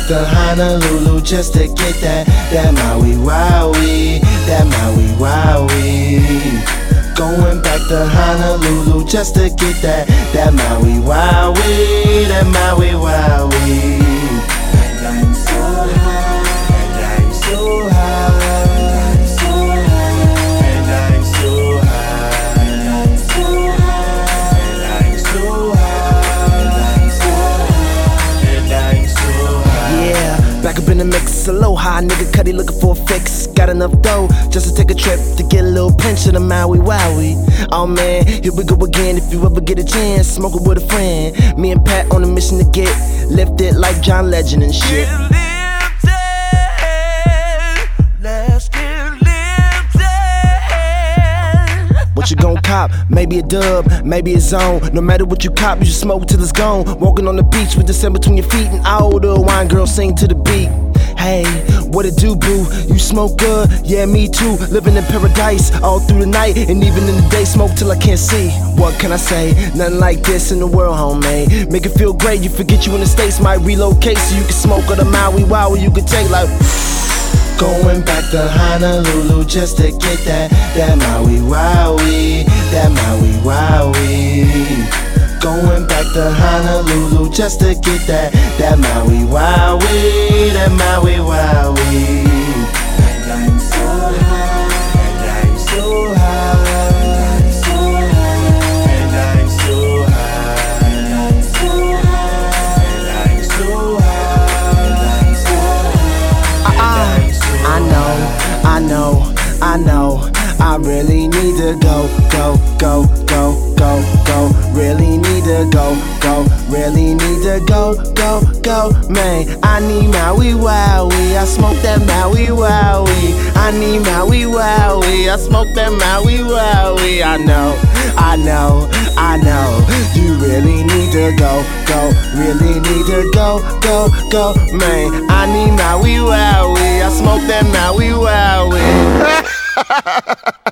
to Honolulu just to get that Maui Wowie, that Maui Wowie. Going back to Honolulu just to get that Maui Wowie, that Maui Wowie. And I'm so high, and I'm so high, and I'm so high, and I'm so high, and I'm so high, and I'm so high, and I'm so high. Yeah, back up in the mix, aloha, nigga Cuddy looking for a fix. Got enough dough just to take a trip to get a little pinch of the Maui Wowie. Oh man, here we go again. If you ever get a chance, smoke it with a friend. Me and Pat on a mission to get lifted like John Legend and shit. Let's get lifted. What you gon' cop? Maybe a dub, maybe a zone. No matter what you cop, you should smoke till it's gone. Walking on the beach with the sand between your feet and all the wine girls sing to the beat. Hey, what it do, boo? You smoke good? Yeah, me too. Living in paradise all through the night and even in the day. Smoke till I can't see. What can I say? Nothing like this in the world, homie. Make it feel great. You forget you in the States, might relocate so you can smoke on the Maui Wowie. You can take like. Going back to Honolulu just to get that Maui Wowie, that Maui Wowie. Going back to Honolulu just to get that Maui Wowie, that Maui Wowie. And I'm so high, and I'm so high, and I'm so high, and I'm so high, and I'm so high, and I'm so high, and I'm so high. I know, I really need to go. Really need to go, really need to go, man. I need Maui Wowie, I smoke that Maui Wowie. I need Maui Wowie, I smoke that Maui Wowie. I know, you really need to go, really need to go, man. I need Maui Wowie, I smoke that Maui Wowie.